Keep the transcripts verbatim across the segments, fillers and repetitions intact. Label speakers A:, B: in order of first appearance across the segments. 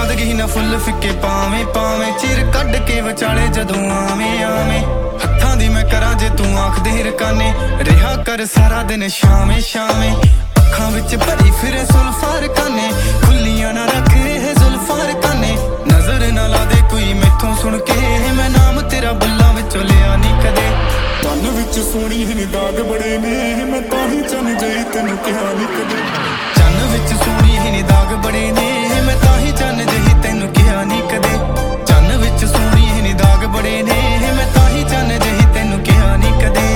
A: ਸਾਦਗੀ ਨਾ ਫੁੱਲ ਫਿੱਕੇ ਪਾਵੇਂ ਪਾਵੇਂ ਚਿਰ ਕੱਢ ਕੇ ਵਿਚਾਲੇ ਜਦੋਂ ਆਵੇਂ ਆਵੇਂ ਹੱਥਾਂ ਦੀ ਮੈਂ ਕਰਾਂ ਜੇ ਤੂੰ ਆਖਦੇ ਰਕਾਨੇ ਰਿਹਾ ਕਰ ਸਾਰਾ ਦਿਨ ਸ਼ਾਮੇ ਸ਼ਾਮੇ ਅੱਖਾਂ ਵਿੱਚ ਭਰੀ ਫਿਰੇ ਸੁਲਫਾਰ ਕਾਨੇ ਖੁੱਲੀਆਂ ਨਾ ਰੱਖ ਇਹ ਜ਼ੁਲਫਾਰ ਕਾਨੇ ਨਜ਼ਰ ਨਾ ਲਾ ਦੇ ਕੋਈ ਮੈਥੋਂ ਸੁਣ ਕੇ ਮੈਂ ਨਾਮ ਤੇਰਾ ਬੁੱਲਾਂ ਵਿੱਚੋਂ ਲਿਆ ਨਹੀਂ ਕਦੇ
B: ਕੰਨ ਵਿੱਚ ਸੋਹਣੀ ਨੇ ਦਾਗ ਬੜੇ ਨੇ ਮੈਂ ਤਾਂ ਹੀ ਚੰਨ ਜਈ ਤੈਨੂੰ ਕਿਹਾ ਨਹੀਂ ਕਦੇ
A: ਚੰਨ ਵਿੱਚ ਸੋਹਣੀ ਨੇ ਦਾਗ ਬੜੇ ਨੇ ਮੈਂ ਤਾਂ ਹੀ ਚੰਨ ਜਹੀ ਤੈਨੂੰ ਕਿਹਾ ਨਹੀਂ ਕਦੇ ਚੰਨ ਵਿੱਚ ਸੋਹਣੀ ਨੇ ਦਾਗ ਬੜੇ ਨੇ ਮੈਂ ਤਾਂ ਹੀ ਚੰਨ ਜਹੀ ਤੈਨੂੰ ਕਿਹਾ ਨਹੀਂ ਕਦੇ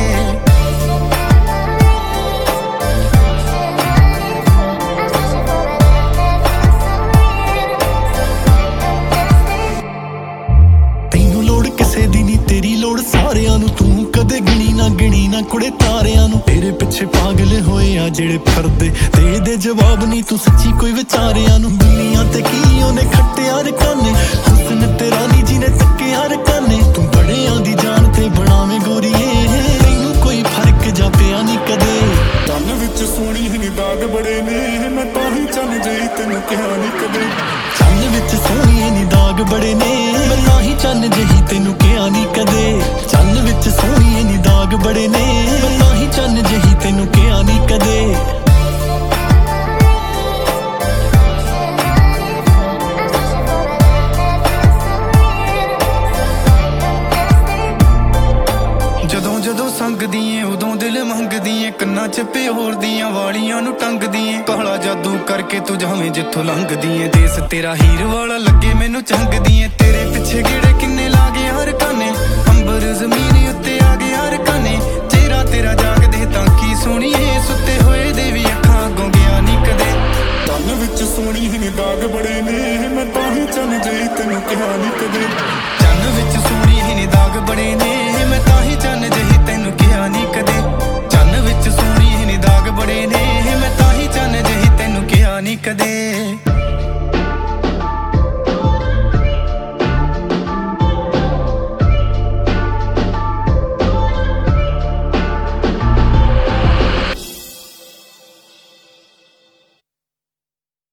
C: तेरी लोड़ सारियां नू तू कदे गिनी ना गिनी ना कुड़े तारियां नू तेरे पिछे पागल होए आ जेड़े फिरदे दे दे जवाब नहीं तू सच्ची कोई विचारियां नू दुनिया ते की ओने खट्टिया रकाने हुस्न तेरा नी जिने तक्किया रकाने तू बड़े आंदी जान ते बनावे गोरीए तैनू कोई फर्क जा पिया नहीं कदे
B: ਕੰਨ ਵਿੱਚ ਸੋਹਣੀ ਨੇ ਦਾਗ ਬੜੇ ਨੇ ਮੈਂ ਤਾਂ ਹੀ ਚੰਨ ਜਈ ਤੈਨੂੰ ਕਿਹਾ ਨਹੀਂ ਕਦੇ
C: ਚੰਨ ਵਿੱਚ ਸੋਹਣੀ ਨੀ ਦਾਗ ਬੜੇ ਨੇ ਮੈਂ ਤਾਂ ਹੀ ਚੰਨ ਜਹੀ ਤੈਨੂੰ ਕਿਹਾ ਨਹੀਂ ਕਦੇ ਚੰਨ ਵਿੱਚ ਸੋਹਣੀ ਨੀ ਦਾਗ ਬੜੇ ਨੇ ਮੈਂ ਤਾਂ ਹੀ ਚੰਨ ਜਹੀ ਤੈਨੂੰ ਕਿਹਾ ਨਹੀਂ ਕਦੇ
A: ਜਦੋਂ ਜਦੋਂ ਸੰਗਦੀ ਏ ਉਦੋਂ ਦਿਲ ਮੰਗਦੀ ਏ ਕੰਨਾਂ 'ਚ ਪਿਓਰ ਦੀਆਂ ਵਾਲੀਆਂ ਨੂੰ ਟੰਗਦੀ ਏ ਕਾਲਾ ਜਾਦੂ ਕਰਕੇ ਤੂੰ ਜਾਵੇਂ ਜਿੱਥੋਂ ਲੰਘਦੀ ਏ ਦੇਸ ਤੇਰਾ ਹੀਰ ਵਾਲਾ ਲੱਗੇ ਮੈਨੂੰ ਚੰਗਦੀ ਏ ਤੇਰੇ ਪਿੱਛੇ ਗੇੜੇ ਕਿੰਨੇ ਲਾ ਗਏ ਹਰ ਕਾਨੇ ਅੰਬਰ ਜ਼ਮੀਨ ਉੱਤੇ ਆ ਗਏ ਹਰ ਕਾਨੇ ਚਿਹਰਾ ਤੇਰਾ ਜਾਗਦੇ ਤਾਂ ਕੀ ਸੋਹਣੀਏ ਸੁੱਤੇ ਹੋਏ ਦੇ ਵੀ ਅੱਖਾਂ ਅੱਗੋਂ ਗਿਆ ਨਹੀਂ ਕਦੇ
B: ਕੰਨ ਵਿੱਚ ਸੋਹਣੀ ਨੇ ਦਾਗ ਬੜੇ ਨੇ ਮੈਂ ਤਾਂ ਹੀ ਚੰਨ ਜਈ ਤੈਨੂੰ ਕਿਹਾ ਨਹੀਂ ਕਦੇ
A: ਚੰਨ ਵਿੱਚ ਸੋਹਣੀ ਨੇ ਦਾਗ ਬੜੇ ਨੇ ਮੈਂ ਤਾਂ ਹੀ ਚੰਨ ਜਹੀ ਤੈਨੂੰ ਕਿਹਾ ਨਹੀਂ ਕਦੇ